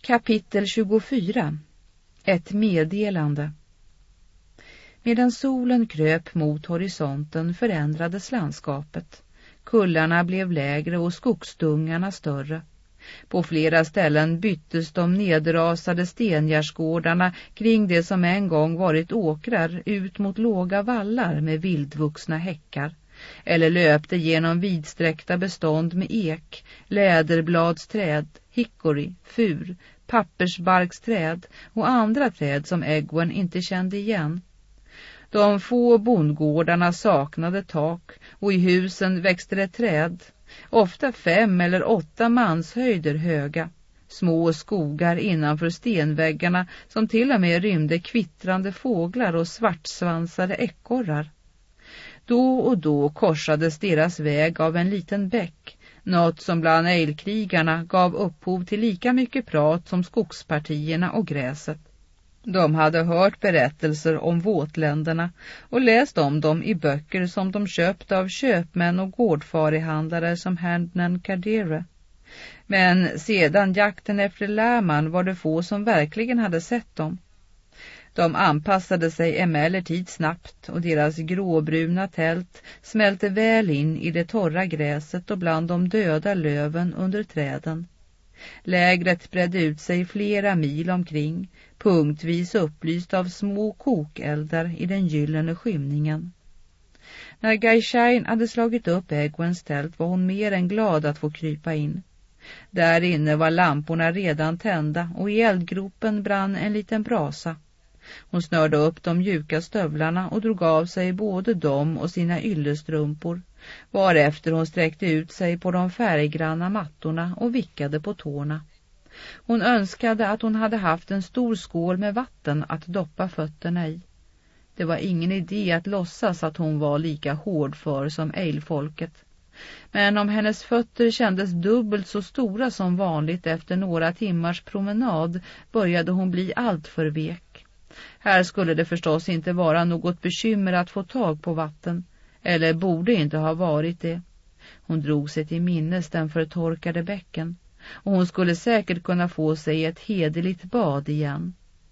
Kapitel 24. Ett meddelande. Medan solen kröp mot horisonten förändrades landskapet. Kullarna blev lägre och skogsdungarna större. På flera ställen byttes de nedrasade stengärdsgårdarna kring det som en gång varit åkrar ut mot låga vallar med vildvuxna häckar, eller löpte genom vidsträckta bestånd med ek, läderbladsträd, hickory, fur, pappersbarksträd och andra träd som Egwene inte kände igen. De få bondgårdarna saknade tak och i husen växte det träd, ofta 5 eller 8 manshöjder höga. Små skogar innanför stenväggarna som till och med rymde kvittrande fåglar och svartsvansade ekorrar. Då och då korsades deras väg av en liten bäck, något som bland ejlkrigarna gav upphov till lika mycket prat som skogspartierna och gräset. De hade hört berättelser om våtländerna och läst om dem i böcker som de köpt av köpmän och gårdfarihandlare som Handnan Cardere. Men sedan jakten efter Läman var det få som verkligen hade sett dem. De anpassade sig emellertid snabbt och deras gråbruna tält smälte väl in i det torra gräset och bland de döda löven under träden. Lägret bredde ut sig flera mil omkring, punktvis upplyst av små kokeldar i den gyllene skymningen. När Gai'Shain hade slagit upp Egwenes tält var hon mer än glad att få krypa in. Där inne var lamporna redan tända och i eldgropen brann en liten brasa. Hon snörde upp de mjuka stövlarna och drog av sig både dem och sina yllestrumpor, varefter hon sträckte ut sig på de färggranna mattorna och vickade på tårna. Hon önskade att hon hade haft en stor skål med vatten att doppa fötterna i. Det var ingen idé att låtsas att hon var lika hård för som ejlfolket. Men om hennes fötter kändes dubbelt så stora som vanligt efter några timmars promenad började hon bli allt för vek. Här skulle det förstås inte vara något bekymmer att få tag på vatten, eller borde inte ha varit det. Hon drog sig till minnes den förtorkade bäcken, och hon skulle säkert kunna få sig ett hederligt bad igen.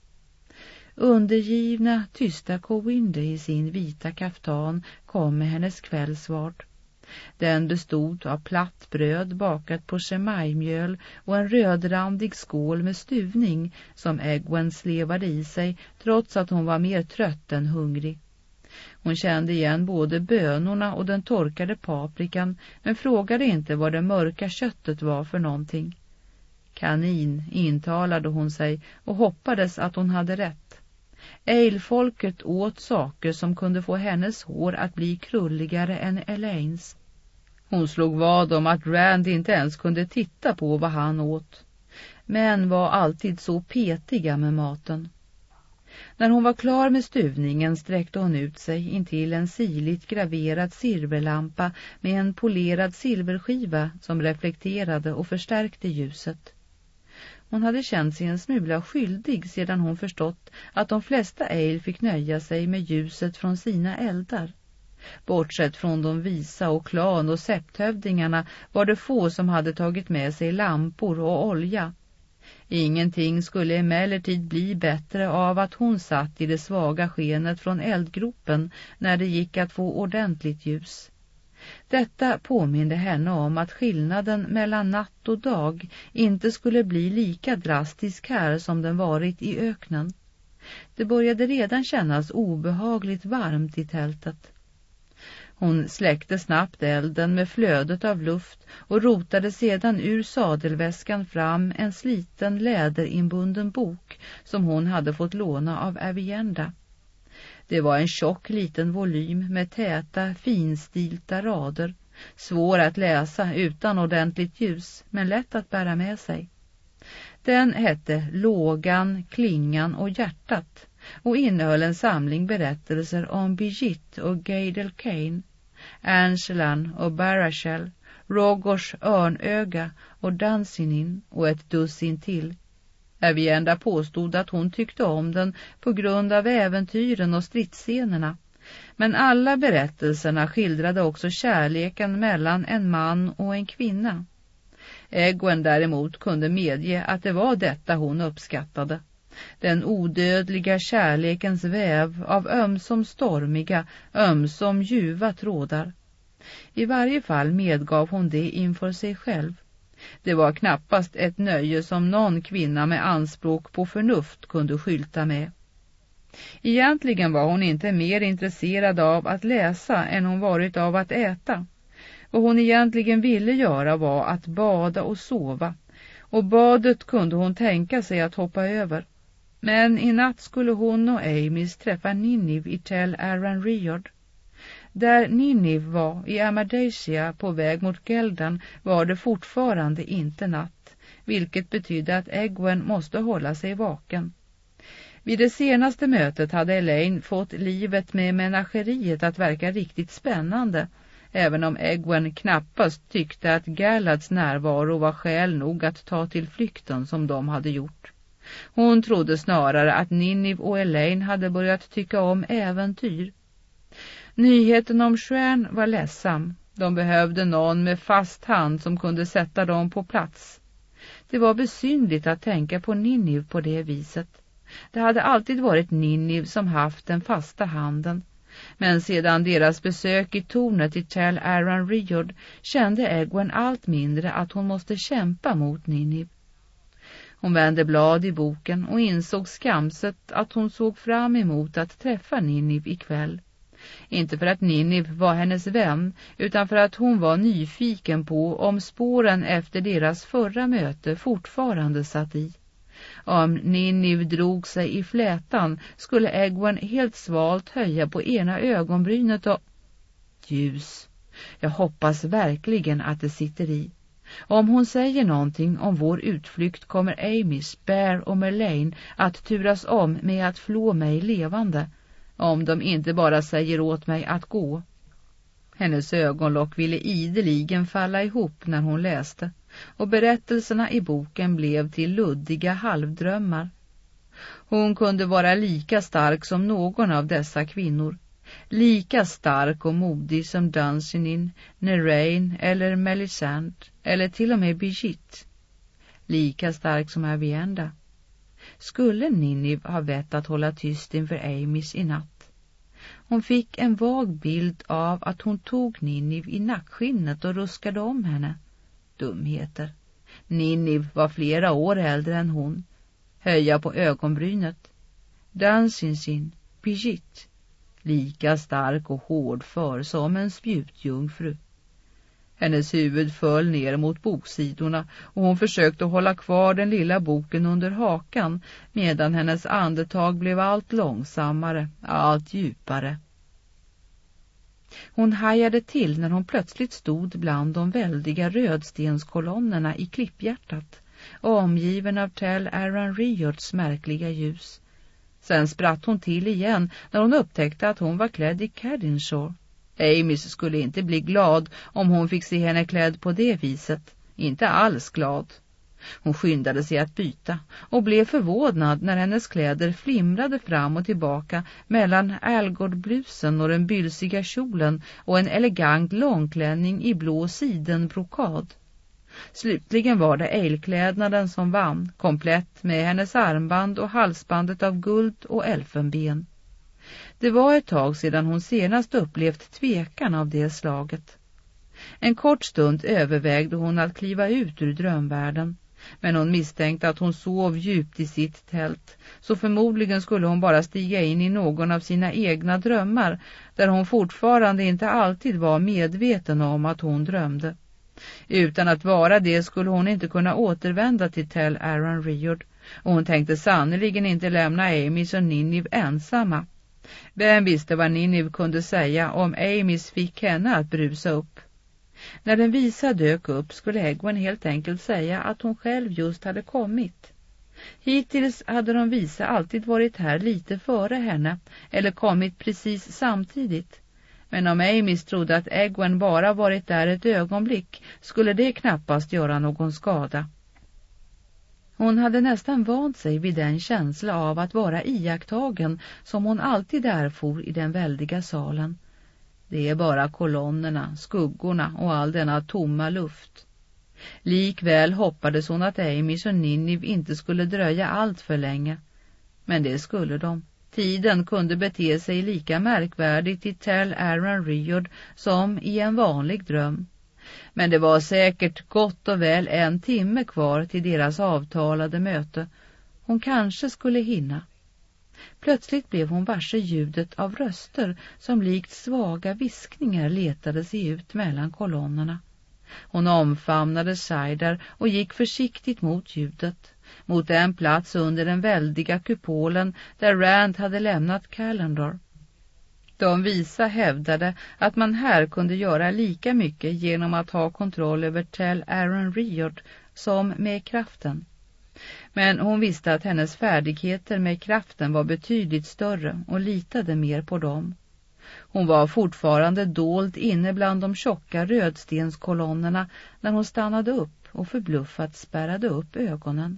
Undergivna, tysta Cowinde i sin vita kaftan kom med hennes kvällsvard. Den bestod av platt bröd bakat på semajmjöl och en rödrandig skål med stuvning som Egwene slevade i sig trots att hon var mer trött än hungrig. Hon kände igen både bönorna och den torkade paprikan men frågade inte vad det mörka köttet var för någonting. Kanin, intalade hon sig och hoppades att hon hade rätt. Ejlfolket åt saker som kunde få hennes hår att bli krulligare än Elaines. Hon slog vad om att Rand inte ens kunde titta på vad han åt. Men var alltid så petiga med maten. När hon var klar med stuvningen sträckte hon ut sig intill en sirligt graverad silverlampa med en polerad silverskiva som reflekterade och förstärkte ljuset. Hon hade känt sig en smula skyldig sedan hon förstått att de flesta ejl fick nöja sig med ljuset från sina eldar. Bortsett från de visa och klan och septhövdingarna var det få som hade tagit med sig lampor och olja. Ingenting skulle emellertid bli bättre av att hon satt i det svaga skenet från eldgropen när det gick att få ordentligt ljus. Detta påminde henne om att skillnaden mellan natt och dag inte skulle bli lika drastisk här som den varit i öknen. Det började redan kännas obehagligt varmt i tältet. Hon släckte snabbt elden med flödet av luft och rotade sedan ur sadelväskan fram en sliten läderinbunden bok som hon hade fått låna av Avienda. Det var en tjock liten volym med täta, finstilta rader, svår att läsa utan ordentligt ljus, men lätt att bära med sig. Den hette Lågan, Klingan och Hjärtat och innehöll en samling berättelser om Bigit och Gaidel Kane, Angelan och Barashel, Rogors örnöga och Dansinin och ett dussin till. Avienda påstod att hon tyckte om den på grund av äventyren och stridsscenerna. Men alla berättelserna skildrade också kärleken mellan en man och en kvinna. Egwene däremot kunde medge att det var detta hon uppskattade. Den odödliga kärlekens väv av ömsom stormiga, ömsom ljuva trådar. I varje fall medgav hon det inför sig själv. Det var knappast ett nöje som någon kvinna med anspråk på förnuft kunde skylta med. Egentligen var hon inte mer intresserad av att läsa än hon varit av att äta. Vad hon egentligen ville göra var att bada och sova, och badet kunde hon tänka sig att hoppa över. Men i natt skulle hon och Amys träffa Ninnive i Tell Aran-Rheod. Där Ninnive var i Amardacia på väg mot Geldan var det fortfarande inte natt, vilket betydde att Egwene måste hålla sig vaken. Vid det senaste mötet hade Elaine fått livet med menageriet att verka riktigt spännande, även om Egwene knappast tyckte att Galads närvaro var skäl nog att ta till flykten som de hade gjort. Hon trodde snarare att Ninnive och Elaine hade börjat tycka om äventyr. Nyheten om Shren var ledsam. De behövde någon med fast hand som kunde sätta dem på plats. Det var besynligt att tänka på Ninnive på det viset. Det hade alltid varit Ninnive som haft den fasta handen. Men sedan deras besök i tornet i Tell Aran-Rheod kände Egwene allt mindre att hon måste kämpa mot Ninnive. Hon vände blad i boken och insåg skamset att hon såg fram emot att träffa Ninnive ikväll. Inte för att Ninnive var hennes vän, utan för att hon var nyfiken på om spåren efter deras förra möte fortfarande satt i. Om Ninnive drog sig i flätan skulle Egwene helt svalt höja på ena ögonbrynet och... Ljus. Jag hoppas verkligen att det sitter i. Om hon säger någonting om vår utflykt kommer Amy, Bear och Merlane att turas om med att flå mig levande. Om de inte bara säger åt mig att gå. Hennes ögonlock ville ideligen falla ihop när hon läste, och berättelserna i boken blev till luddiga halvdrömmar. Hon kunde vara lika stark som någon av dessa kvinnor, lika stark och modig som Dunsinane, Neraine eller Melisande, eller till och med Brigitte. Lika stark som Avienda. Skulle Ninnive ha vett att hålla tyst inför Amys i natt? Hon fick en vag bild av att hon tog Ninnive i nackskinnet och ruskade om henne. Dumheter. Ninnive var flera år äldre än hon. Höja på ögonbrynet. Dunsinane, Brigitte. Lika stark och hård för som en spjutjungfru. Hennes huvud föll ner mot boksidorna och hon försökte hålla kvar den lilla boken under hakan medan hennes andetag blev allt långsammare, allt djupare. Hon hajade till när hon plötsligt stod bland de väldiga rödstenskolonnerna i klipphjärtat, omgiven av Tell Aran-Rheods märkliga ljus. Sen spratt hon till igen när hon upptäckte att hon var klädd i Cadinshaw. Amys skulle inte bli glad om hon fick se henne klädd på det viset. Inte alls glad. Hon skyndade sig att byta och blev förvånad när hennes kläder flimrade fram och tillbaka mellan Algord-blusen och den bylsiga kjolen och en elegant långklänning i blå sidenbrokad. Slutligen var det ejlklädnaden som vann, komplett med hennes armband och halsbandet av guld och elfenben. Det var ett tag sedan hon senast upplevt tvekan av det slaget. En kort stund övervägde hon att kliva ut ur drömvärlden, men hon misstänkte att hon sov djupt i sitt tält, så förmodligen skulle hon bara stiga in i någon av sina egna drömmar, där hon fortfarande inte alltid var medveten om att hon drömde. Utan att vara det skulle hon inte kunna återvända till Tell Aran-Rheod, och hon tänkte sannoliken inte lämna Amys och Ninnive ensamma. Vem visste vad Ninnive kunde säga om Amys fick henne att brusa upp. När den visa dök upp skulle Egwene helt enkelt säga att hon själv just hade kommit. Hittills hade de visa alltid varit här lite före henne eller kommit precis samtidigt. Men om Amys trodde att Egwene bara varit där ett ögonblick skulle det knappast göra någon skada. Hon hade nästan vant sig vid den känsla av att vara iakttagen som hon alltid erfor i den väldiga salen. Det är bara kolonnerna, skuggorna och all denna tomma luft. Likväl hoppades hon att Amis och Ninnive inte skulle dröja allt för länge. Men det skulle de. Tiden kunde bete sig lika märkvärdigt i Tell Aaron Riord som i en vanlig dröm. Men det var säkert gott och väl 1 timme kvar till deras avtalade möte. Hon kanske skulle hinna. Plötsligt blev hon varse ljudet av röster som likt svaga viskningar letade sig ut mellan kolonnerna. Hon omfamnade Saidar och gick försiktigt mot ljudet, mot en plats under den väldiga kupolen där Rand hade lämnat Calendar. De visa hävdade att man här kunde göra lika mycket genom att ha kontroll över Tell Aaron Riord som med kraften. Men hon visste att hennes färdigheter med kraften var betydligt större och litade mer på dem. Hon var fortfarande dold inne bland de tjocka rödstenskolonnerna när hon stannade upp och förbluffat spärrade upp ögonen.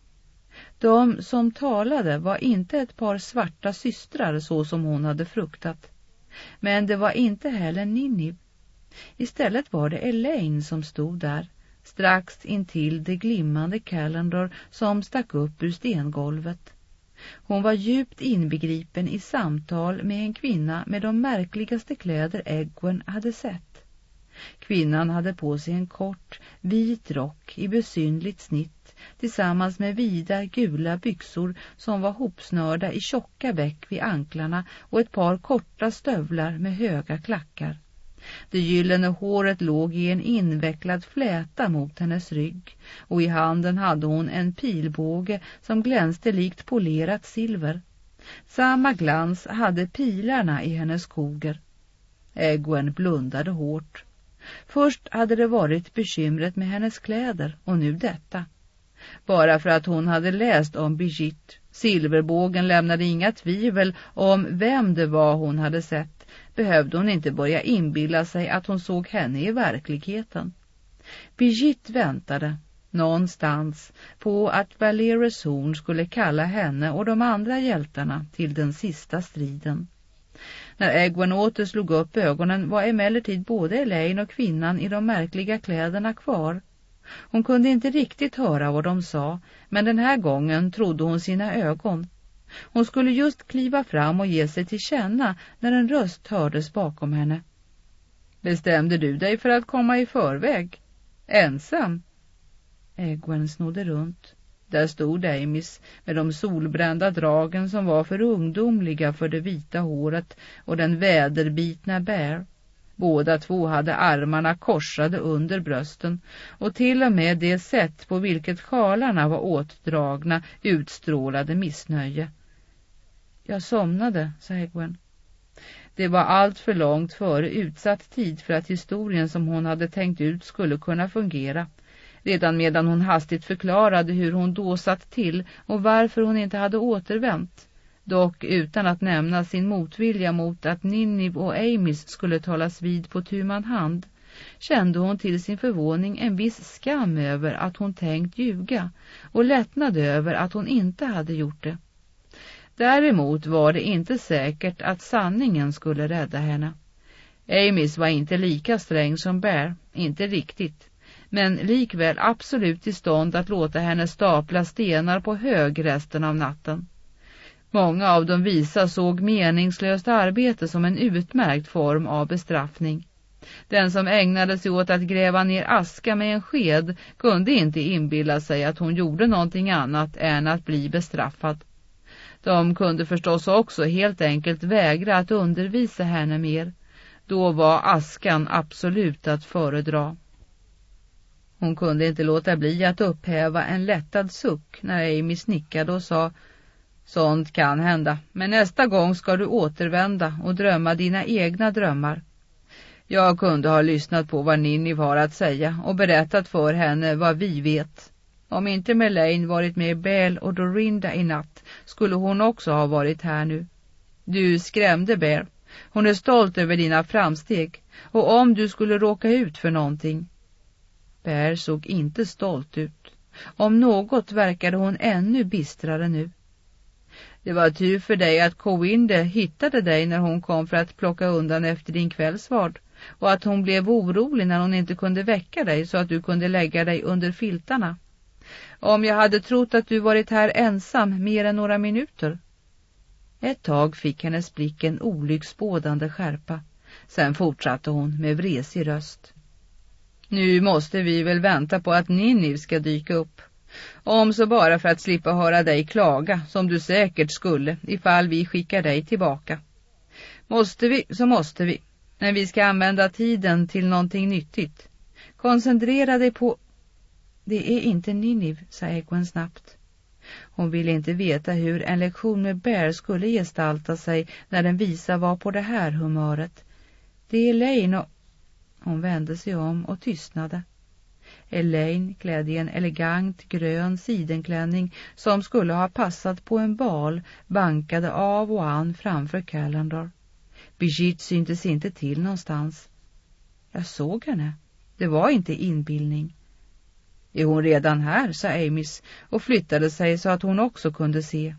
De som talade var inte ett par svarta systrar så som hon hade fruktat. Men det var inte heller Ninnive. Istället var det Elaine som stod där, strax intill det glimmande Calendar som stack upp ur stengolvet. Hon var djupt inbegripen i samtal med en kvinna med de märkligaste kläder Egwene hade sett. Kvinnan hade på sig en kort, vit rock i besynligt snitt tillsammans med vida gula byxor som var hopsnörda i tjocka veck vid anklarna och ett par korta stövlar med höga klackar. Det gyllene håret låg i en invecklad fläta mot hennes rygg och i handen hade hon en pilbåge som glänste likt polerat silver. Samma glans hade pilarna i hennes skoger. Egwene blundade hårt. Först hade det varit bekymret med hennes kläder och nu detta. Bara för att hon hade läst om Brigitte. Silverbågen lämnade inga tvivel om vem det var hon hade sett. Behövde hon inte börja inbilla sig att hon såg henne i verkligheten. Brigitte väntade någonstans på att Valeris Horn skulle kalla henne och de andra hjältarna till den sista striden. När Egwene åter slog upp ögonen var emellertid både Elaine och kvinnan i de märkliga kläderna kvar. Hon kunde inte riktigt höra vad de sa, men den här gången trodde hon sina ögon. Hon skulle just kliva fram och ge sig till känna när en röst hördes bakom henne. Bestämde du dig för att komma i förväg? Ensam? Egwene snodde runt. Där stod Amis med de solbrända dragen som var för ungdomliga för det vita håret och den väderbitna Bear. Båda två hade armarna korsade under brösten och till och med det sätt på vilket sjalarna var åtdragna utstrålade missnöje. Jag somnade, sa Egwene. Det var allt för långt före utsatt tid för att historien som hon hade tänkt ut skulle kunna fungera. Redan medan hon hastigt förklarade hur hon då satt till och varför hon inte hade återvänt. Dock utan att nämna sin motvilja mot att Ninnive och Amis skulle talas vid på tu man hand, kände hon till sin förvåning en viss skam över att hon tänkt ljuga och lättnad över att hon inte hade gjort det. Däremot var det inte säkert att sanningen skulle rädda henne. Amis var inte lika sträng som Bear, inte riktigt, men likväl absolut i stånd att låta henne stapla stenar på hög resten av natten. Många av de visa såg meningslöst arbete som en utmärkt form av bestraffning. Den som ägnade sig åt att gräva ner aska med en sked kunde inte inbilla sig att hon gjorde någonting annat än att bli bestraffad. De kunde förstås också helt enkelt vägra att undervisa henne mer. Då var askan absolut att föredra. Hon kunde inte låta bli att upphäva en lättad suck när Amy snickade och sa: sånt kan hända, men nästa gång ska du återvända och drömma dina egna drömmar. Jag kunde ha lyssnat på vad Ninnive har att säga och berättat för henne vad vi vet. Om inte Melaine varit med Bel och Dorinda i natt skulle hon också ha varit här nu. Du skrämde Bear. Hon är stolt över dina framsteg och om du skulle råka ut för någonting. Bear såg inte stolt ut. Om något verkade hon ännu bistrare nu. Det var tur för dig att Cowinde hittade dig när hon kom för att plocka undan efter din kvällsvard. och att hon blev orolig när hon inte kunde väcka dig så att du kunde lägga dig under filtarna. Om jag hade trott att du varit här ensam mer än några minuter. Ett tag fick hennes blick en olycksbådande skärpa. Sen fortsatte hon med vresig röst. Nu måste vi väl vänta på att Ninniv ska dyka upp. Om så bara för att slippa höra dig klaga, som du säkert skulle ifall vi skickar dig tillbaka. Måste vi så måste vi, men vi ska använda tiden till någonting nyttigt. Koncentrera dig på... Det är inte Ninniv, sa Egwene snabbt. Hon ville inte veta hur en lektion med Bear skulle gestalta sig när den visa var på det här humöret. Det är Elaine och... Hon vände sig om och tystnade. Elaine, klädd i en elegant grön sidenklänning som skulle ha passat på en bal, bankade av och an framför Callandar. Brigitte syntes inte till någonstans. Jag såg henne. Det var inte inbildning. Är hon redan här, sa Amis och flyttade sig så att hon också kunde se.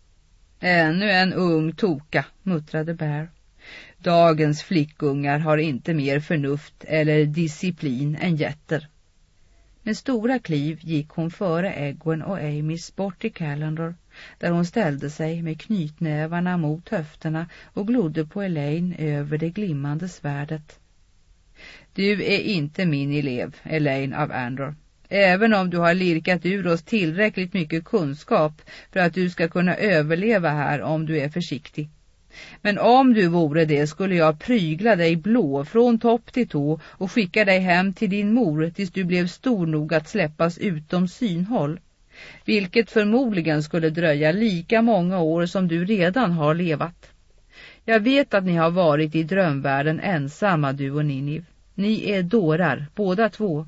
Ännu en ung toka, muttrade Bear. Dagens flickungar har inte mer förnuft eller disciplin än jätter. Med stora kliv gick hon före Egwene och Amis bort till Callandar, där hon ställde sig med knytnävarna mot höfterna och glodde på Elaine över det glimmande svärdet. Du är inte min elev, Elaine av Andor. Även om du har lirkat ur oss tillräckligt mycket kunskap för att du ska kunna överleva här om du är försiktig. Men om du vore det skulle jag prygla dig blå från topp till tå och skicka dig hem till din mor tills du blev stor nog att släppas utom synhåll. Vilket förmodligen skulle dröja lika många år som du redan har levat. Jag vet att ni har varit i drömvärlden ensamma, du och Ninniv. Ni är dårar, båda två.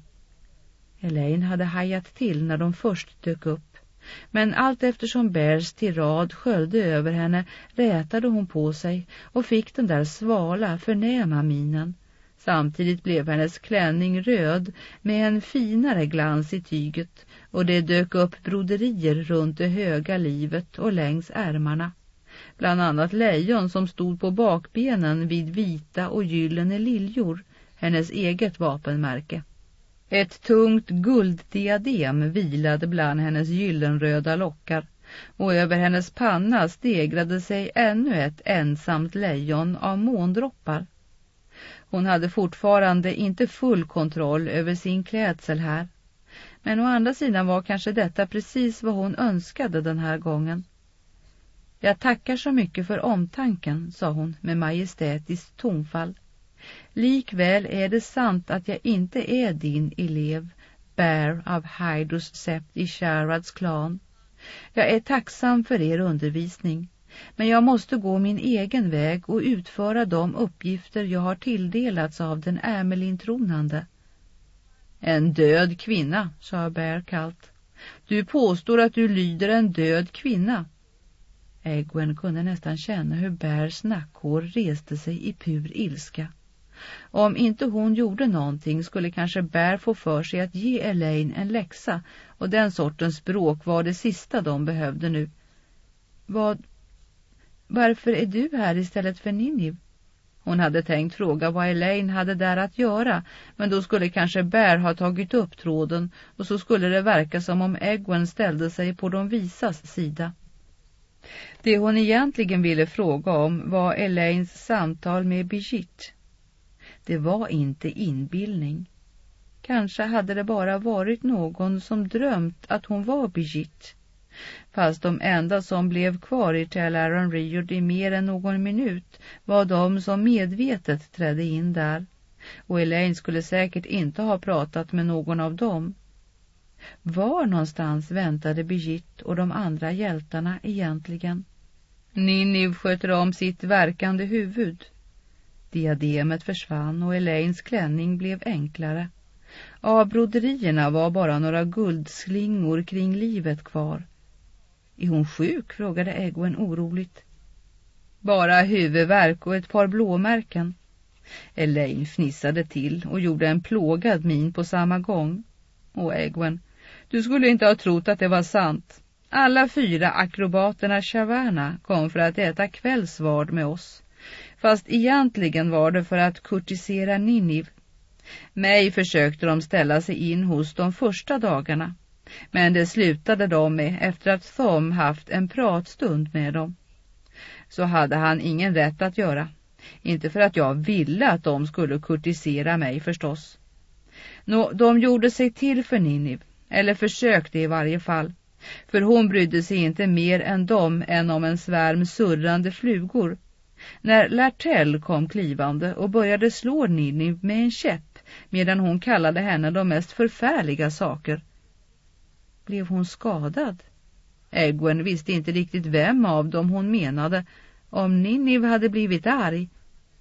Elaine hade hajat till när de först dök upp. Men allt eftersom Bears tirad sköljde över henne rätade hon på sig och fick den där svala, förnäma minen. Samtidigt blev hennes klänning röd med en finare glans i tyget och det dök upp broderier runt det höga livet och längs ärmarna. Bland annat lejon som stod på bakbenen vid vita och gyllene liljor, hennes eget vapenmärke. Ett tungt gulddiadem vilade bland hennes gyllenröda lockar och över hennes panna stegrade sig ännu ett ensamt lejon av måndroppar. Hon hade fortfarande inte full kontroll över sin klädsel här. Men å andra sidan var kanske detta precis vad hon önskade den här gången. Jag tackar så mycket för omtanken, sa hon med majestätiskt tonfall. Likväl är det sant att jag inte är din elev, Bear av Hydros sept i Sharads klan. Jag är tacksam för er undervisning, men jag måste gå min egen väg och utföra de uppgifter jag har tilldelats av den Amelin-tronande. En död kvinna, sa Bear kallt. Du påstår att du lyder en död kvinna. Egwene kunde nästan känna hur Bears nackhår reste sig i pur ilska. Om inte hon gjorde någonting skulle kanske Bear få för sig att ge Elaine en läxa, och den sortens språk var det sista de behövde nu. Varför är du här istället för Ninniv? Hon hade tänkt fråga vad Elaine hade där att göra, men då skulle kanske Bear ha tagit upp tråden och så skulle det verka som om Egwene ställde sig på de visas sida. Det hon egentligen ville fråga om var Elaines samtal med Brigitte. Det var inte inbildning. Kanske hade det bara varit någon som drömt att hon var Brigitte. Fast de enda som blev kvar i Talaran Riord i mer än någon minut var de som medvetet trädde in där. Och Elaine skulle säkert inte ha pratat med någon av dem. Var någonstans väntade Brigitte och de andra hjältarna egentligen? Ninniv sköter om sitt verkande huvud. Diademet försvann och Elaines klänning blev enklare. Av broderierna var bara några guldslingor kring livet kvar. Är hon sjuk? Frågade Egwene oroligt. Bara huvudvärk och ett par blåmärken. Elaine fnissade till och gjorde en plågad min på samma gång. Och Egwene, du skulle inte ha trott att det var sant. Alla 4 akrobaterna Shavana kom för att äta kvällsvard med oss. fast egentligen var det för att kurtisera Ninive. Mig försökte de ställa sig in hos de första dagarna, men det slutade de med efter att Thom haft en pratstund med dem. Så hade han ingen rätt att göra. Inte för att jag ville att de skulle kurtisera mig förstås. De gjorde sig till för Ninive, eller försökte i varje fall. För hon brydde sig inte mer än dem än om en svärm surrande flugor. När Lartell kom klivande och började slå Ninive med en käpp, medan hon kallade henne de mest förfärliga saker. Blev hon skadad? Egwene visste inte riktigt vem av dem hon menade. Om Ninive hade blivit arg.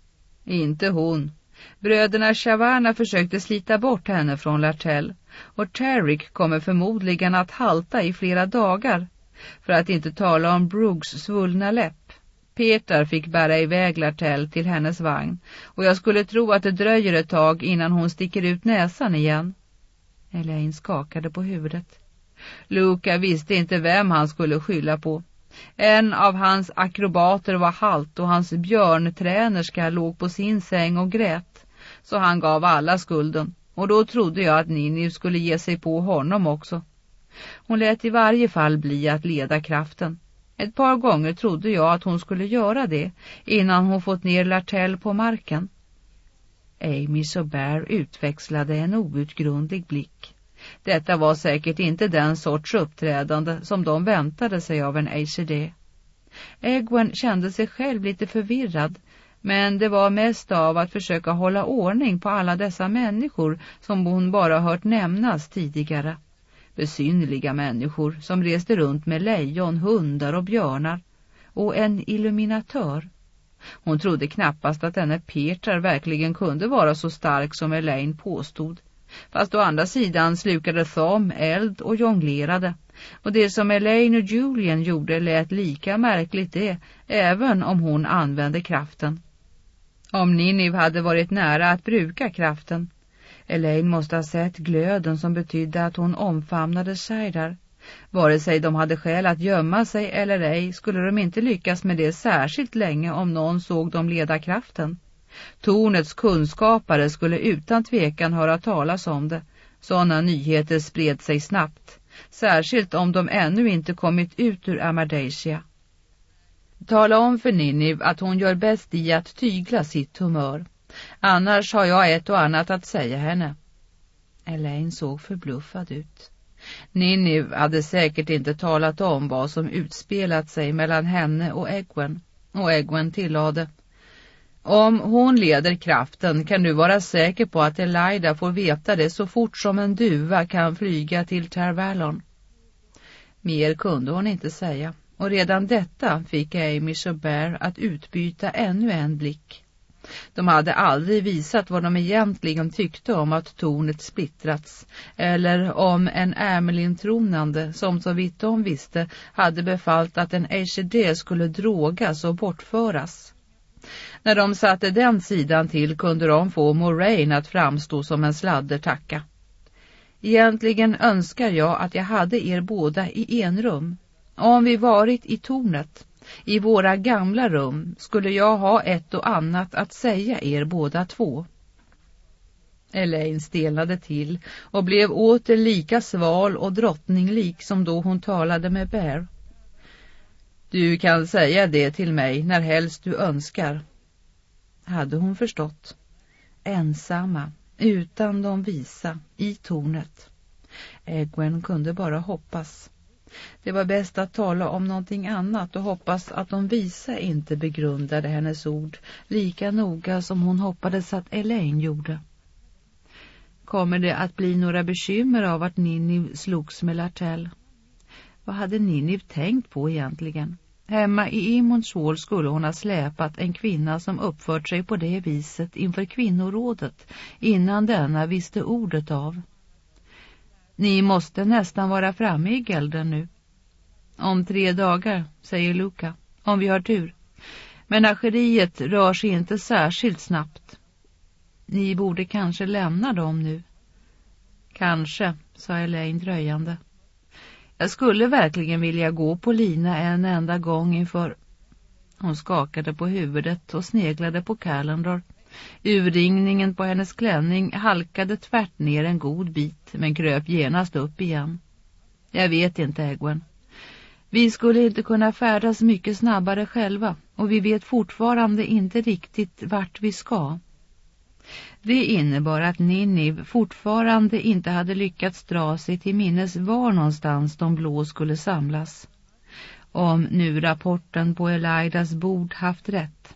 Inte hon. Bröderna Shavana försökte slita bort henne från Lartell, och Tarik kommer förmodligen att halta i flera dagar, för att inte tala om Brooks svullna läpp. Peter fick bära iväg Lartell till hennes vagn, och jag skulle tro att det dröjer ett tag innan hon sticker ut näsan igen. Elaine skakade på huvudet. Luca visste inte vem han skulle skylla på. En av hans akrobater var halt och hans björntränerska låg på sin säng och grät, så han gav alla skulden, och då trodde jag att Ninive skulle ge sig på honom också. Hon lät i varje fall bli att leda kraften. Ett par gånger trodde jag att hon skulle göra det innan hon fått ner Lartell på marken. Amy Sobert utväxlade en outgrundlig blick. Detta var säkert inte den sorts uppträdande som de väntade sig av en ACD. Egwene kände sig själv lite förvirrad, men det var mest av att försöka hålla ordning på alla dessa människor som hon bara hört nämnas tidigare. Besynnerliga människor som reste runt med lejon, hundar och björnar, och en illuminatör. Hon trodde knappast att denne Peter verkligen kunde vara så stark som Elaine påstod. Fast å andra sidan slukade Thom eld och jonglerade, och det som Elaine och Julian gjorde lät lika märkligt det, även om hon använde kraften. Om Ninive hade varit nära att bruka kraften. Elaine måste ha sett glöden som betydde att hon omfamnade Shaidar. Vare sig de hade skäl att gömma sig eller ej skulle de inte lyckas med det särskilt länge om någon såg dem leda kraften. Tornets kunskapare skulle utan tvekan höra talas om det. Sådana nyheter spred sig snabbt, särskilt om de ännu inte kommit ut ur Amardacia. Tala om för Ninive att hon gör bäst i att tygla sitt humör. Annars har jag ett och annat att säga henne. Elaine såg förbluffad ut. Ninive hade säkert inte talat om vad som utspelat sig mellan henne och Egwene. Och Egwene tillade: om hon leder kraften kan du vara säker på att Elaida får veta det så fort som en duva kan flyga till Tar Valon. Mer kunde hon inte säga, och redan detta fick Amy Sobert att utbyta ännu en blick. De hade aldrig visat vad de egentligen tyckte om att tornet splittrats, eller om en Amelin-tronande som så vitt de visste hade befallt att en ACD skulle drogas och bortföras. När de satte den sidan till kunde de få Moraine att framstå som en sladdertacka. Egentligen önskar jag att jag hade er båda i en rum. Om vi varit i tornet, i våra gamla rum, skulle jag ha ett och annat att säga er båda två. Elaine stelnade till och blev åter lika sval och drottninglik som då hon talade med Bear. Du kan säga det till mig när helst du önskar. Hade hon förstått? Ensamma, utan de visa, i tornet. Egwene kunde bara hoppas. Det var bäst att tala om någonting annat och hoppas att de visa inte begrundade hennes ord lika noga som hon hoppades att Elaine gjorde. Kommer det att bli några bekymmer av att Ninive slogs med Lartell? Vad hade Ninive tänkt på egentligen? Hemma i Imonswall skulle hon ha släpat en kvinna som uppfört sig på det viset inför kvinnorådet innan denna visste ordet av. Ni måste nästan vara framme i Gelden nu. Om 3 dagar, säger Luca, om vi har tur. Menageriet rör sig inte särskilt snabbt. Ni borde kanske lämna dem nu. Kanske, sa Elaine dröjande. Jag skulle verkligen vilja gå på lina en enda gång inför... Hon skakade på huvudet och sneglade på Calendar. Urringningen på hennes klänning halkade tvärt ner en god bit, men kröp genast upp igen. Jag vet inte, Egwene. Vi skulle inte kunna färdas mycket snabbare själva, och vi vet fortfarande inte riktigt vart vi ska. Det innebar att Ninnive fortfarande inte hade lyckats dra sig till minnes var någonstans de blå skulle samlas. Om nu rapporten på Elidas bord haft rätt.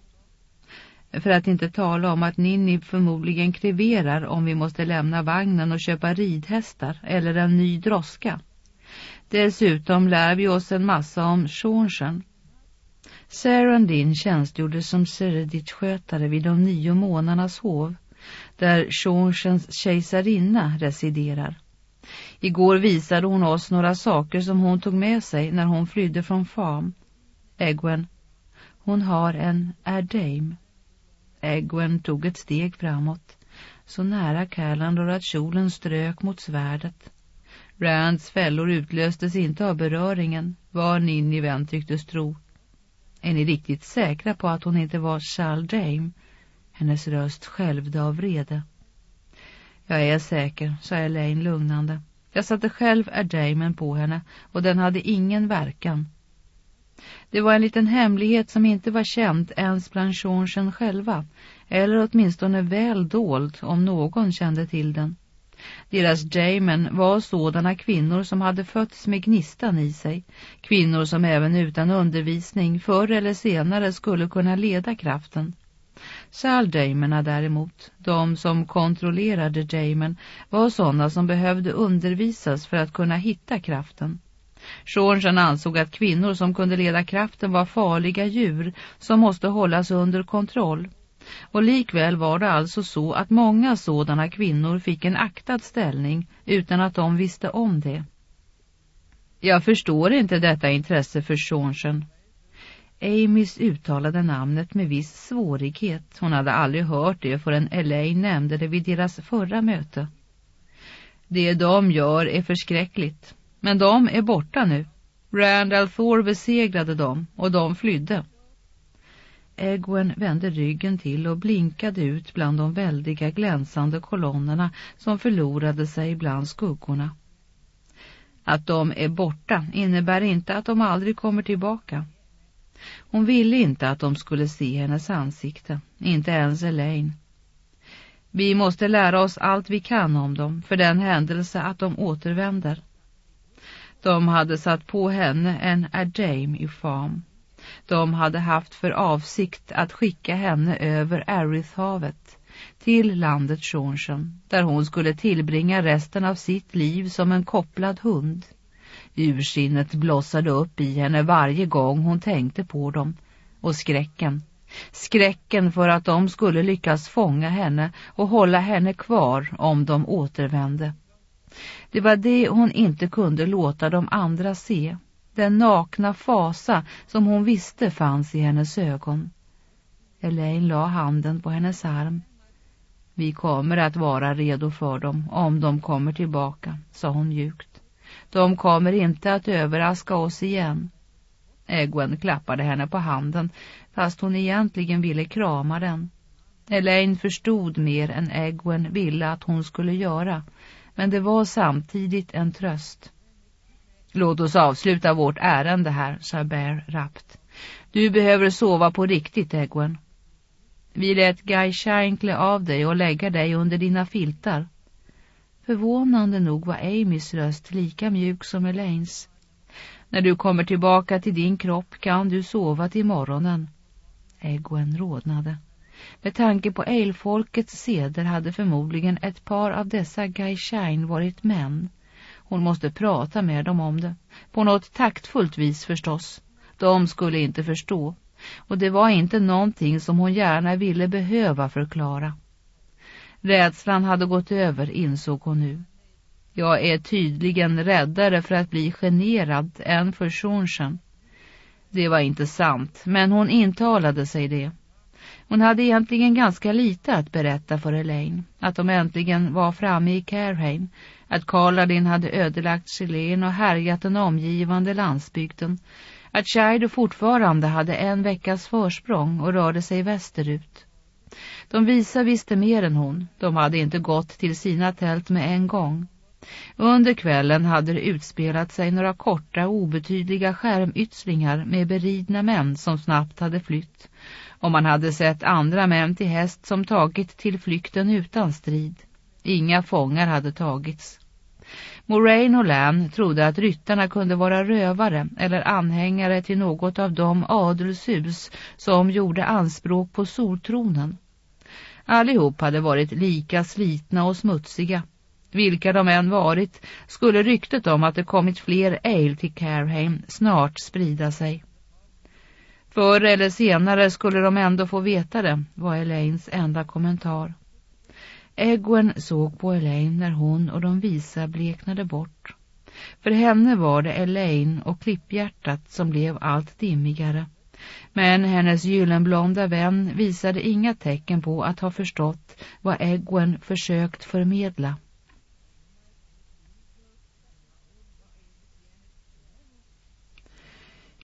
För att inte tala om att Ninnive förmodligen kreverar om vi måste lämna vagnen och köpa ridhästar eller en ny droska. Dessutom lär vi oss en massa om Seanchan. Sarandin tjänstgjorde som Seredith-skötare vid de 9 månadernas hov, där Seanchans kejsarinna residerar. Igår visade hon oss några saker som hon tog med sig när hon flydde från Farm. Egwene, hon har en Ardame. Egwene tog ett steg framåt, så nära Calendar att kjolen strök mot svärdet. Rands fällor utlöstes inte av beröringen, vad Ninnive tycktes tro. Är ni riktigt säkra på att hon inte var Chaldame? Hennes röst skälvde av vrede. Jag är säker, sa Elaine lugnande. Jag satte själv Ardamen på henne och den hade ingen verkan. Det var en liten hemlighet som inte var känd ens bland Seanchan själva, eller åtminstone väl dold om någon kände till den. Deras damen var sådana kvinnor som hade fötts med gnistan i sig, kvinnor som även utan undervisning förr eller senare skulle kunna leda kraften. Chaldamenerna däremot, de som kontrollerade damen, var sådana som behövde undervisas för att kunna hitta kraften. Seanchan ansåg att kvinnor som kunde leda kraften var farliga djur som måste hållas under kontroll. Och likväl var det alltså så att många sådana kvinnor fick en aktad ställning utan att de visste om det. Jag förstår inte detta intresse för Seanchan. Amys uttalade namnet med viss svårighet. Hon hade aldrig hört det förrän Elaine nämnde det vid deras förra möte. Det de gör är förskräckligt, men de är borta nu. Rand al'Thor besegrade dem och de flydde. Egwene vände ryggen till och blinkade ut bland de väldiga glänsande kolonnerna som förlorade sig bland skuggorna. Att de är borta innebär inte att de aldrig kommer tillbaka. Hon ville inte att de skulle se hennes ansikte, inte ens Elaine. Vi måste lära oss allt vi kan om dem för den händelse att de återvänder. De hade satt på henne en Ardame i Farm. De hade haft för avsikt att skicka henne över Arith-havet till landet Seanchan, där hon skulle tillbringa resten av sitt liv som en kopplad hund. Ursinnet blossade upp i henne varje gång hon tänkte på dem, och skräcken för att de skulle lyckas fånga henne och hålla henne kvar om de återvände. Det var det hon inte kunde låta de andra se, den nakna fasa som hon visste fanns i hennes ögon. Elaine la handen på hennes arm. Vi kommer att vara redo för dem om de kommer tillbaka, sa hon mjukt. De kommer inte att överraska oss igen. Egwene klappade henne på handen, fast hon egentligen ville krama den. Elaine förstod mer än Egwene ville att hon skulle göra, men det var samtidigt en tröst. Låt oss avsluta vårt ärende här, sa Bear rappt. Du behöver sova på riktigt, Egwene. Vi lät Gai'Shain klä av dig och lägga dig under dina filtar. Förvånande nog var Amys röst lika mjuk som Elaines. När du kommer tillbaka till din kropp kan du sova till morgonen. Egwene rodnade. Med tanke på älvfolkets seder hade förmodligen ett par av dessa Gai'Shain varit män. Hon måste prata med dem om det. På något taktfullt vis förstås. De skulle inte förstå. Och det var inte någonting som hon gärna ville behöva förklara. Rädslan hade gått över, insåg hon nu. Jag är tydligen räddare för att bli generad än för Seanchan. Det var inte sant, men hon intalade sig det. Hon hade egentligen ganska lite att berätta för Elaine. Att de äntligen var framme i Cairhien. Att Kaladin hade ödelagt Selene och härjat den omgivande landsbygden. att Chido fortfarande hade en veckas försprång och rörde sig västerut. De visa visste mer än hon. De hade inte gått till sina tält med en gång. Under kvällen hade det utspelat sig några korta obetydliga skärmytslingar med beridna män som snabbt hade flytt. Och man hade sett andra män till häst som tagit till flykten utan strid. Inga fångar hade tagits. Moraine och Lan trodde att ryttarna kunde vara rövare eller anhängare till något av de adelshus som gjorde anspråk på soltronen. Allihop hade varit lika slitna och smutsiga. Vilka de än varit skulle ryktet om att det kommit fler ale till Cairhien snart sprida sig. Förr eller senare skulle de ändå få veta det, var Elaines enda kommentar. Egwene såg på Elaine när hon och de visa bleknade bort. För henne var det Elaine och klipphjärtat som blev allt dimmigare. Men hennes gyllenblonda vän visade inga tecken på att ha förstått vad Egwene försökt förmedla.